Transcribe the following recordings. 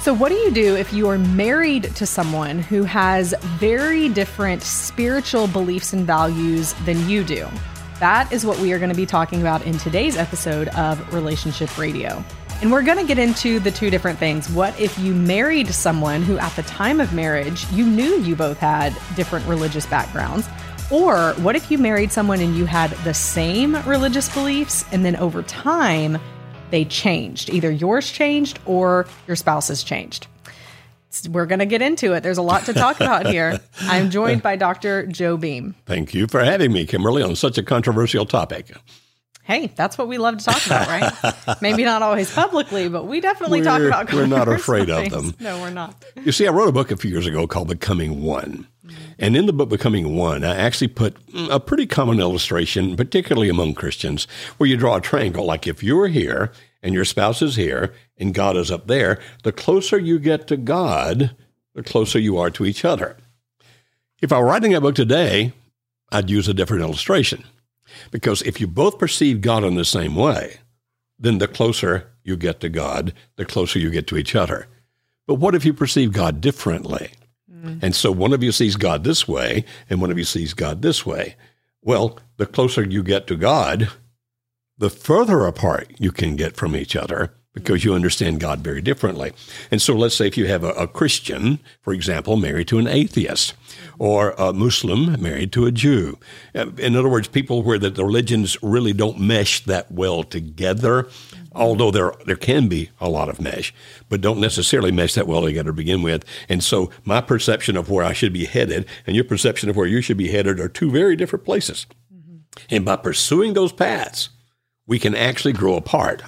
So what do you do if you are married to someone who has very different spiritual beliefs and values than you do? That is what we are going to be talking about in today's episode of Relationship Radio. And we're going to get into the two different things. What if you married someone who at the time of marriage, you knew you both had different religious backgrounds? Or what if you married someone and you had the same religious beliefs and then over time, they changed? Either yours changed or your spouse's changed. We're going to get into it. There's a lot to talk about here. I'm joined by Dr. Joe Beam. Thank you for having me, Kimberly, on such a controversial topic. Hey, that's what we love to talk about, right? Maybe not always publicly, but we definitely talk about We're not afraid of them. No, we're not. You see, I wrote a book a few years ago called Becoming One. And in the book Becoming One, I actually put a pretty common illustration, particularly among Christians, where you draw a triangle. Like if you're here and your spouse is here and God is up there, the closer you get to God, the closer you are to each other. If I were writing a book today, I'd use a different illustration. Because if you both perceive God in the same way, then the closer you get to God, the closer you get to each other. But what if you perceive God differently? And so one of you sees God this way, and one of you sees God this way. Well, the closer you get to God, the further apart you can get from each other because you understand God very differently. And so let's say if you have a Christian, for example, married to an atheist, or a Muslim married to a Jew. In other words, people where the religions really don't mesh that well together, although there can be a lot of mesh, but don't necessarily mesh that well together to begin with. And so my perception of where I should be headed and your perception of where you should be headed are two very different places. And by pursuing those paths, we can actually grow apart.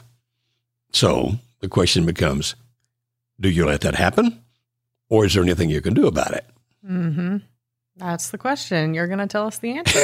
So the question becomes, do you let that happen? Or is there anything you can do about it? Mm-hmm. That's the question. You're going to tell us the answer.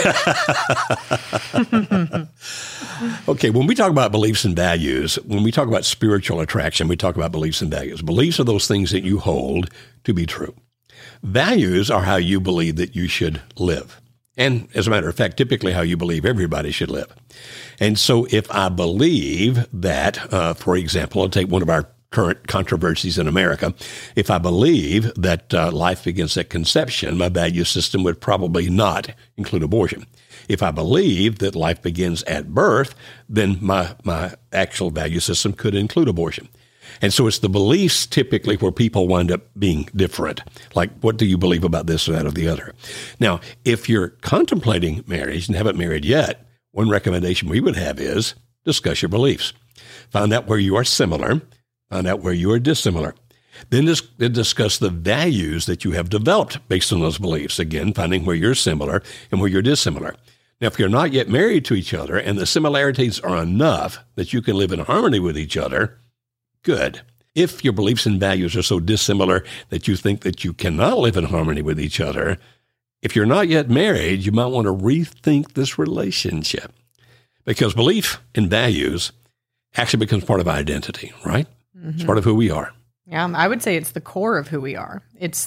Okay, when we talk about beliefs and values, when we talk about spiritual attraction, we talk about beliefs and values. Beliefs are those things that you hold to be true. Values are how you believe that you should live. And as a matter of fact, typically how you believe everybody should live. And so if I believe that, for example, I'll take one of our current controversies in America. If I believe that life begins at conception, my value system would probably not include abortion. If I believe that life begins at birth, then my actual value system could include abortion. And so it's the beliefs typically where people wind up being different. Like, what do you believe about this or that or the other? Now, if you're contemplating marriage and haven't married yet, one recommendation we would have is discuss your beliefs. Find out where you are similar. Find out where you are dissimilar. Then discuss the values that you have developed based on those beliefs. Again, finding where you're similar and where you're dissimilar. Now, if you're not yet married to each other and the similarities are enough that you can live in harmony with each other, good. If your beliefs and values are so dissimilar that you think that you cannot live in harmony with each other, if you're not yet married, you might want to rethink this relationship. Because belief and values actually becomes part of identity, right? Mm-hmm. It's part of who we are. Yeah, I would say it's the core of who we are.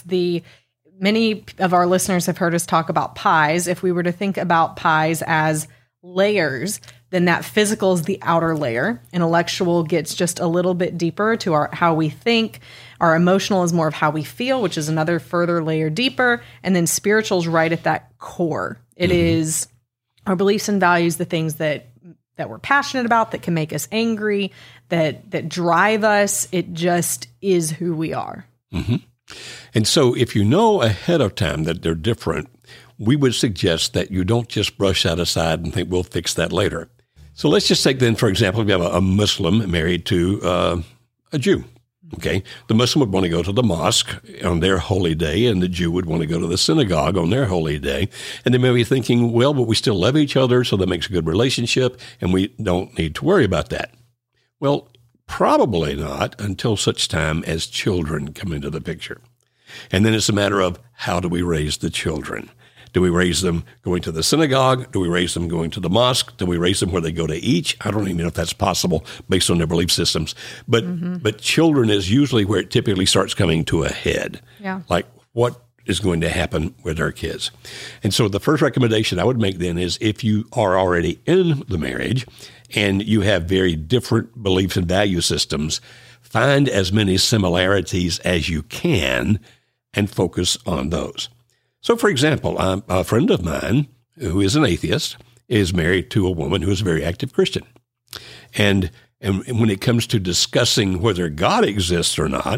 Many of our listeners have heard us talk about pies. If we were to think about pies as layers, then that physical is the outer layer. Intellectual gets just a little bit deeper to how we think. Our emotional is more of how we feel, which is another further layer deeper. And then spiritual is right at that core. It is our beliefs and values, the things that we're passionate about, that can make us angry, that drive us. It just is who we are. Mm-hmm. And so if you know ahead of time that they're different, we would suggest that you don't just brush that aside and think we'll fix that later. So let's just take then, for example, if you have a Muslim married to a Jew. Okay, the Muslim would want to go to the mosque on their holy day, and the Jew would want to go to the synagogue on their holy day. And they may be thinking, well, but we still love each other, so that makes a good relationship, and we don't need to worry about that. Well, probably not until such time as children come into the picture. And then it's a matter of how do we raise the children? Do we raise them going to the synagogue? Do we raise them going to the mosque? Do we raise them where they go to each? I don't even know if that's possible based on their belief systems. But children is usually where it typically starts coming to a head. Yeah. Like what is going to happen with our kids? And so the first recommendation I would make then is if you are already in the marriage and you have very different beliefs and value systems, find as many similarities as you can and focus on those. So, for example, a friend of mine who is an atheist is married to a woman who is a very active Christian. And when it comes to discussing whether God exists or not,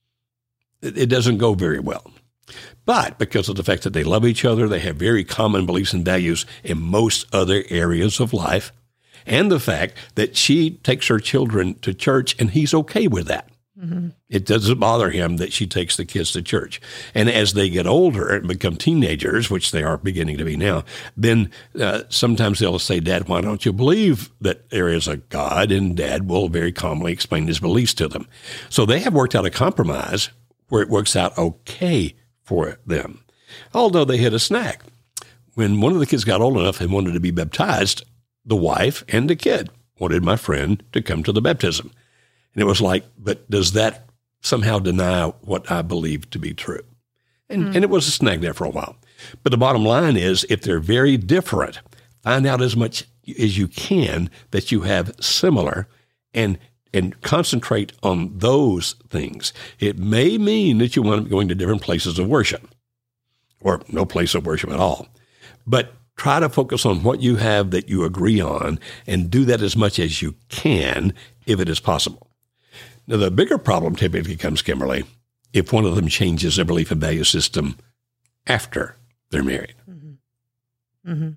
it doesn't go very well. But because of the fact that they love each other, they have very common beliefs and values in most other areas of life, and the fact that she takes her children to church and he's okay with that. Mm-hmm. It doesn't bother him that she takes the kids to church. And as they get older and become teenagers, which they are beginning to be now, then sometimes they'll say, Dad, why don't you believe that there is a God? And Dad will very calmly explain his beliefs to them. So they have worked out a compromise where it works out okay for them, although they hit a snag. When one of the kids got old enough and wanted to be baptized, the wife and the kid wanted my friend to come to the baptism. And it was like, but does that somehow deny what I believe to be true? And it was a snag there for a while. But the bottom line is, if they're very different, find out as much as you can that you have similar and concentrate on those things. It may mean that you want to be going to different places of worship or no place of worship at all. But try to focus on what you have that you agree on and do that as much as you can if it is possible. Now, the bigger problem typically comes, Kimberly, if one of them changes their belief and value system after they're married. Mm-hmm. Mm-hmm.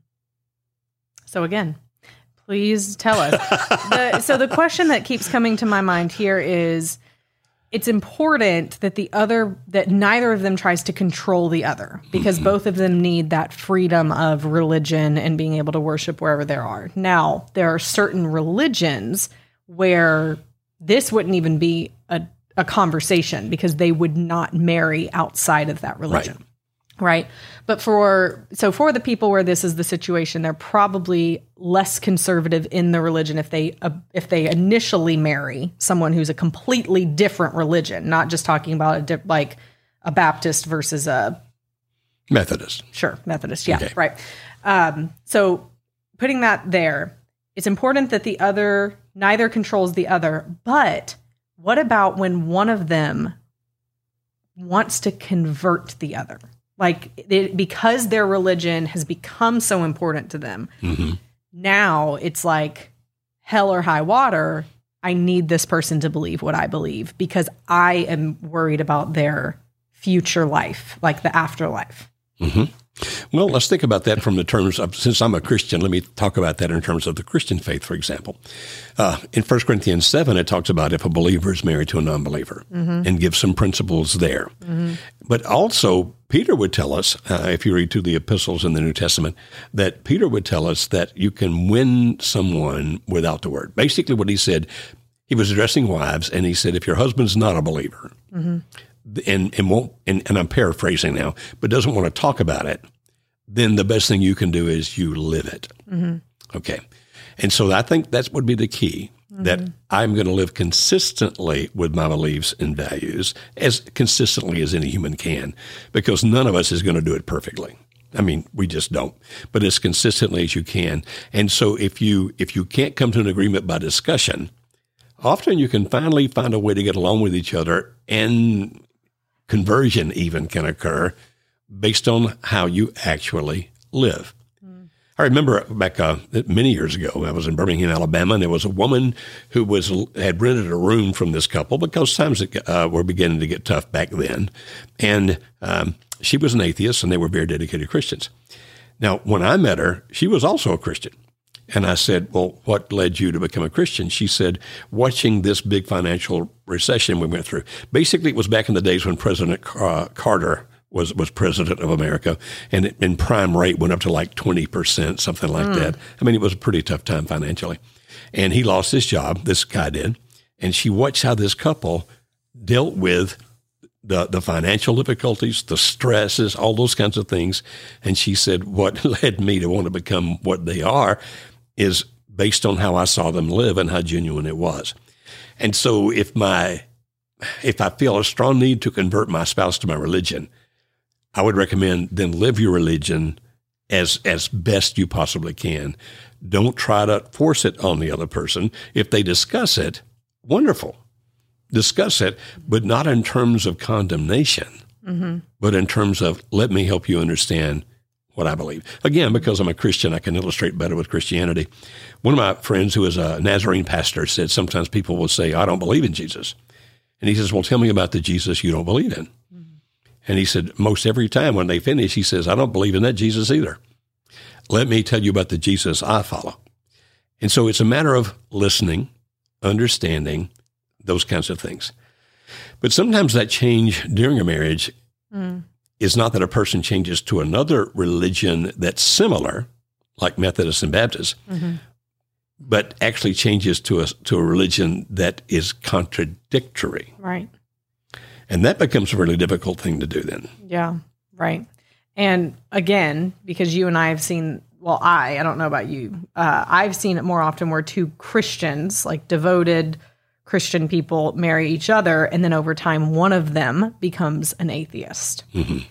So again, please tell us. So the question that keeps coming to my mind here is, it's important that that neither of them tries to control the other, because both of them need that freedom of religion and being able to worship wherever they are. Now, there are certain religions where this wouldn't even be a conversation because they would not marry outside of that religion. Right. But for the people where this is the situation, they're probably less conservative in the religion if they initially marry someone who's a completely different religion, not just talking about like a Baptist versus a Methodist. Sure. Methodist. Yeah. Okay. Right. So putting that there, it's important that neither controls the other. But what about when one of them wants to convert the other? Like, because their religion has become so important to them, now it's like hell or high water. I need this person to believe what I believe because I am worried about their future life, like the afterlife. Mm-hmm. Well, let's think about that from the terms of, since I'm a Christian, let me talk about that in terms of the Christian faith, for example. In 1 Corinthians 7, it talks about if a believer is married to a non-believer and gives some principles there. Mm-hmm. But also, Peter would tell us, if you read through the epistles in the New Testament, that Peter would tell us that you can win someone without the word. Basically what he said, he was addressing wives, and he said, if your husband's not a believer, and I'm paraphrasing now, but doesn't want to talk about it, then the best thing you can do is you live it. Okay. And so I think that would be the key, that I'm going to live consistently with my beliefs and values, as consistently as any human can, because none of us is going to do it perfectly. I mean, we just don't, but as consistently as you can. And so if you can't come to an agreement by discussion, often you can finally find a way to get along with each other, and conversion even can occur based on how you actually live. I remember back many years ago, I was in Birmingham, Alabama, and there was a woman who had rented a room from this couple because times were beginning to get tough back then. And she was an atheist, and they were very dedicated Christians. Now, when I met her, she was also a Christian. And I said, well, what led you to become a Christian? She said, watching this big financial recession we went through. Basically, it was back in the days when President Carter was president of America, and prime rate went up to like 20%, something like that. I mean, it was a pretty tough time financially. And he lost his job, this guy did, and she watched how this couple dealt with the financial difficulties, the stresses, all those kinds of things. And she said, what led me to want to become what they are is based on how I saw them live and how genuine it was. And so if I feel a strong need to convert my spouse to my religion, I would recommend then live your religion as best you possibly can. Don't try to force it on the other person. If they discuss it, wonderful. discuss it, but not in terms of condemnation, but in terms of let me help you understand what I believe. Again, because I'm a Christian, I can illustrate better with Christianity. One of my friends who is a Nazarene pastor said sometimes people will say, I don't believe in Jesus. And he says, well, tell me about the Jesus you don't believe in. And he said, most every time when they finish, he says, I don't believe in that Jesus either. Let me tell you about the Jesus I follow. And so it's a matter of listening, understanding, those kinds of things. But sometimes that change during a marriage is not that a person changes to another religion that's similar, like Methodists and Baptists, but actually changes to a religion that is contradictory. Right. And that becomes a really difficult thing to do then. Yeah, right. And again, because you and I have seen, well, I don't know about you, I've seen it more often where two Christians, like devoted Christian people, marry each other, and then over time, one of them becomes an atheist.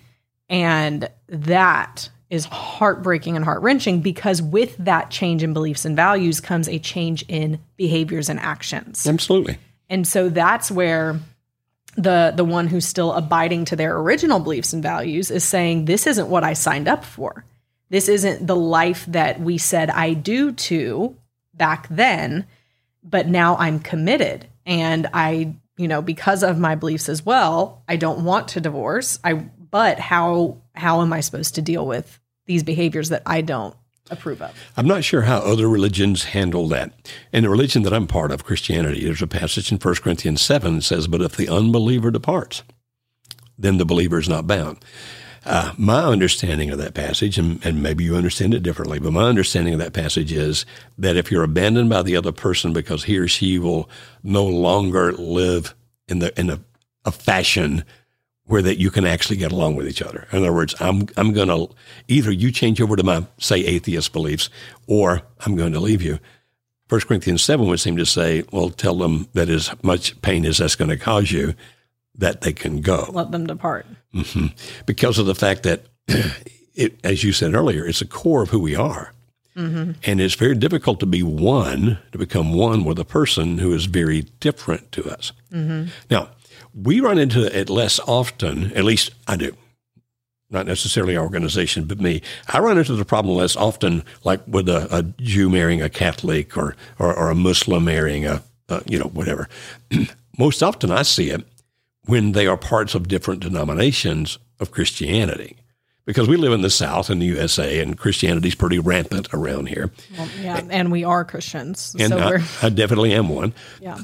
And that is heartbreaking and heart-wrenching, because with that change in beliefs and values comes a change in behaviors and actions. Absolutely. And so that's where the one who's still abiding to their original beliefs and values is saying, this isn't what I signed up for. This isn't the life that we said I do to back then, but now I'm committed. And I, because of my beliefs as well, I don't want to divorce. But how am I supposed to deal with these behaviors that I don't approve of? I'm not sure how other religions handle that. In the religion that I'm part of, Christianity, there's a passage in 1 Corinthians 7 that says, but if the unbeliever departs, then the believer is not bound. My understanding of that passage, and maybe you understand it differently, but my understanding of that passage is that if you're abandoned by the other person because he or she will no longer live in a fashion where that you can actually get along with each other. In other words, I'm going to either you change over to my, say, atheist beliefs, or I'm going to leave you. 1 Corinthians 7 would seem to say, well, tell them that as much pain as that's going to cause you, that they can go. Let them depart. Because of the fact that, as you said earlier, it's a core of who we are. And it's very difficult to become one with a person who is very different to us. Now, we run into it less often, at least I do. Not necessarily our organization, but me. I run into the problem less often, like with a Jew marrying a Catholic or a Muslim marrying a whatever. Most often I see it when they are parts of different denominations of Christianity. Because we live in the South in the USA, and Christianity is pretty rampant around here. Well, yeah, and we are Christians. And so I definitely am one. Yeah.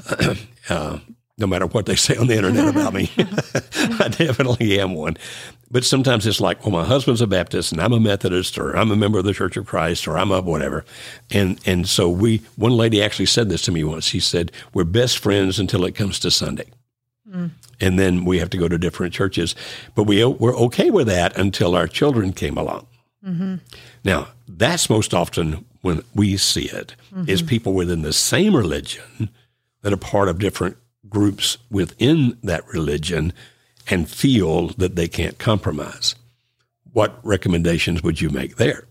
No matter what they say on the internet about me, I definitely am one. But sometimes it's like, well, my husband's a Baptist and I'm a Methodist, or I'm a member of the Church of Christ, or I'm a whatever. And so one lady actually said this to me once. She said, we're best friends until it comes to Sunday. And then we have to go to different churches. But we're okay with that until our children came along. Now, that's most often when we see it, is people within the same religion that are part of different groups within that religion and feel that they can't compromise. What recommendations would you make there?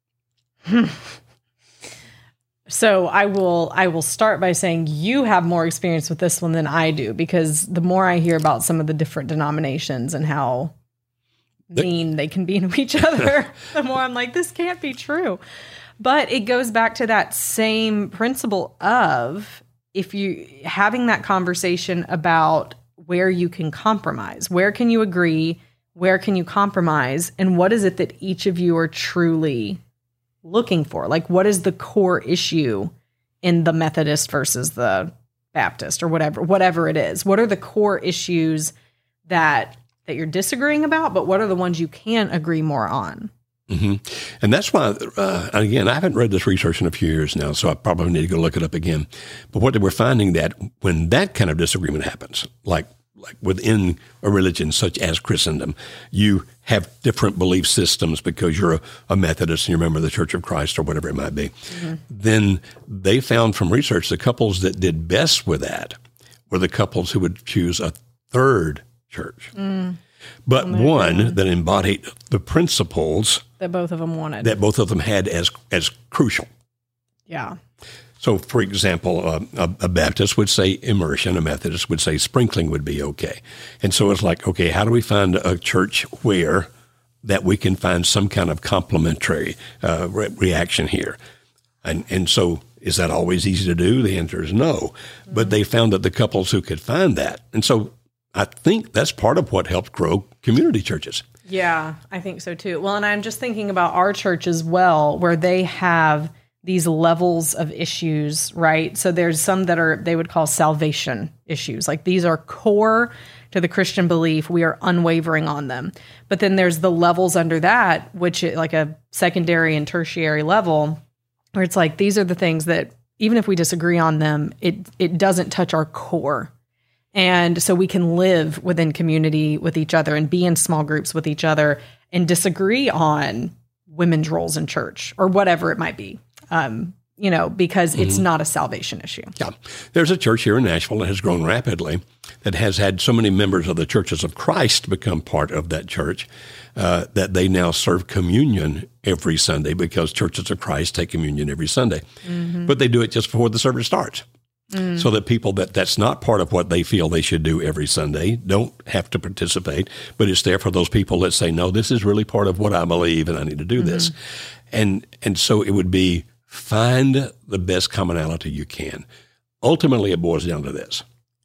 So I will start by saying you have more experience with this one than I do, because the more I hear about some of the different denominations and how mean they can be to each other, the more I'm like, this can't be true. But it goes back to that same principle of, if you having that conversation about where you can compromise, where can you agree, where can you compromise, and what is it that each of you are truly looking for? Like, what is the core issue in the Methodist versus the Baptist, or whatever it is? What are the core issues that you're disagreeing about, but what are the ones you can agree more on? And that's why, again, I haven't read this research in a few years now, so I probably need to go look it up again. But what we're finding that when that kind of disagreement happens, like within a religion such as Christendom, you have different belief systems because you're a Methodist and you're a member of the Church of Christ or whatever it might be. Then they found from research the couples that did best with that were the couples who would choose a third church. But one that embodied the principles that both of them wanted, that both of them had as crucial. Yeah. So, for example, a Baptist would say immersion, a Methodist would say sprinkling would be okay. And so it's like, okay, how do we find a church where that we can find some kind of complementary reaction here? And so is that always easy to do? The answer is no. But they found that the couples who could find that. And so I think that's part of what helps grow community churches. Yeah, I think so too. Well, and I'm just thinking about our church as well, where they have these levels of issues, right? So there's some that are, they would call salvation issues. Like these are core to the Christian belief. We are unwavering on them. But then there's the levels under that, which is like a secondary and tertiary level, where it's like, these are the things that even if we disagree on them, it doesn't touch our core. And so we can live within community with each other and be in small groups with each other and disagree on women's roles in church or whatever it might be, because it's not a salvation issue. Yeah. There's a church here in Nashville that has grown rapidly that has had so many members of the Churches of Christ become part of that church that they now serve communion every Sunday because Churches of Christ take communion every Sunday. Mm-hmm. But they do it just before the service starts. So that people that's not part of what they feel they should do every Sunday don't have to participate, but it's there for those people that say, no, this is really part of what I believe and I need to do this. And so it would be find the best commonality you can. Ultimately, it boils down to this.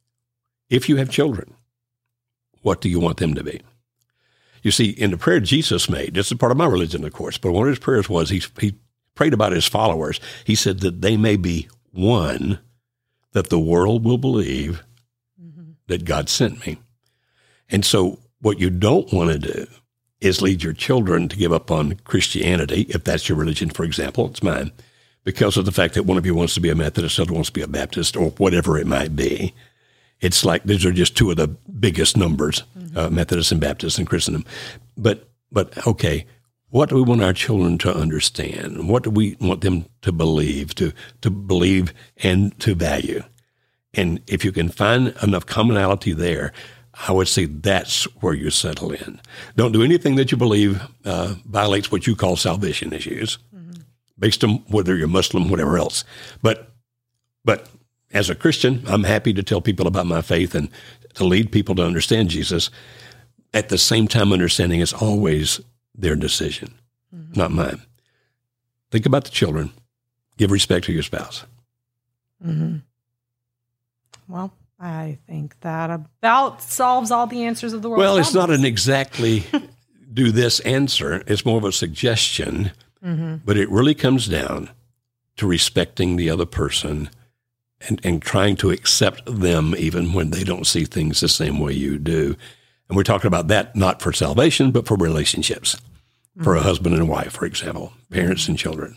If you have children, what do you want them to be? You see, in the prayer Jesus made, this is part of my religion, of course, but one of his prayers was he prayed about his followers. He said that they may be one, that the world will believe that God sent me. And so what you don't want to do is lead your children to give up on Christianity, if that's your religion, for example, it's mine, because of the fact that one of you wants to be a Methodist, the other wants to be a Baptist, or whatever it might be. It's like these are just two of the biggest numbers, Methodists and Baptists in Christendom. But okay, what do we want our children to understand? What do we want them to believe, to believe and to value? And if you can find enough commonality there, I would say that's where you settle in. Don't do anything that you believe violates what you call salvation issues, based on whether you're Muslim, whatever else. But as a Christian, I'm happy to tell people about my faith and to lead people to understand Jesus. At the same time, understanding is always their decision, not mine. Think about the children. Give respect to your spouse. Well, I think that about solves all the answers of the world. Well, it's not an exactly do this answer. It's more of a suggestion, but it really comes down to respecting the other person and trying to accept them even when they don't see things the same way you do. And we're talking about that not for salvation, but for relationships, for a husband and a wife, for example, parents and children.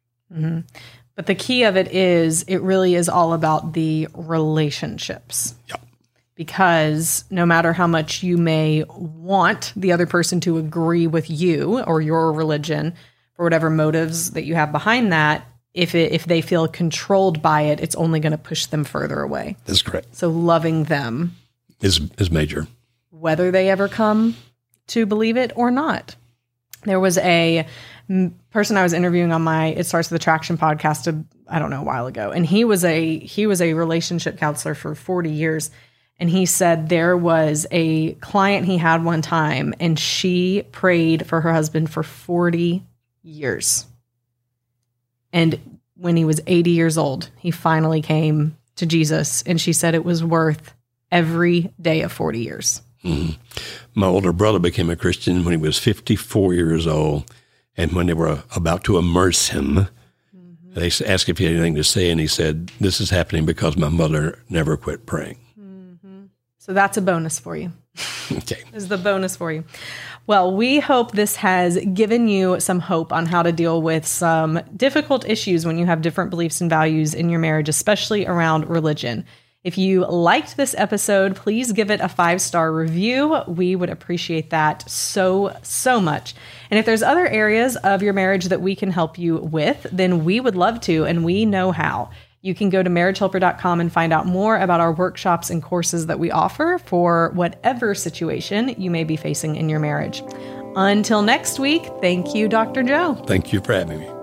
But the key of it is, it really is all about the relationships. Yep. Because no matter how much you may want the other person to agree with you or your religion, for whatever motives that you have behind that, if they feel controlled by it, it's only going to push them further away. That's correct. So loving them is major. Whether they ever come to believe it or not. There was a person I was interviewing on my It Starts with Attraction podcast, I don't know, a while ago. And he was a relationship counselor for 40 years. And he said there was a client he had one time, and she prayed for her husband for 40 years. And when he was 80 years old, he finally came to Jesus. And she said it was worth every day of 40 years. My older brother became a Christian when he was 54 years old. And when they were about to immerse him, they asked if he had anything to say. And he said, this is happening because my mother never quit praying. So that's a bonus for you. Okay. This is the bonus for you. Well, we hope this has given you some hope on how to deal with some difficult issues when you have different beliefs and values in your marriage, especially around religion. If you liked this episode, please give it a 5-star review. We would appreciate that so much. And if there's other areas of your marriage that we can help you with, then we would love to, and we know how. You can go to marriagehelper.com and find out more about our workshops and courses that we offer for whatever situation you may be facing in your marriage. Until next week, thank you, Dr. Joe. Thank you for having me.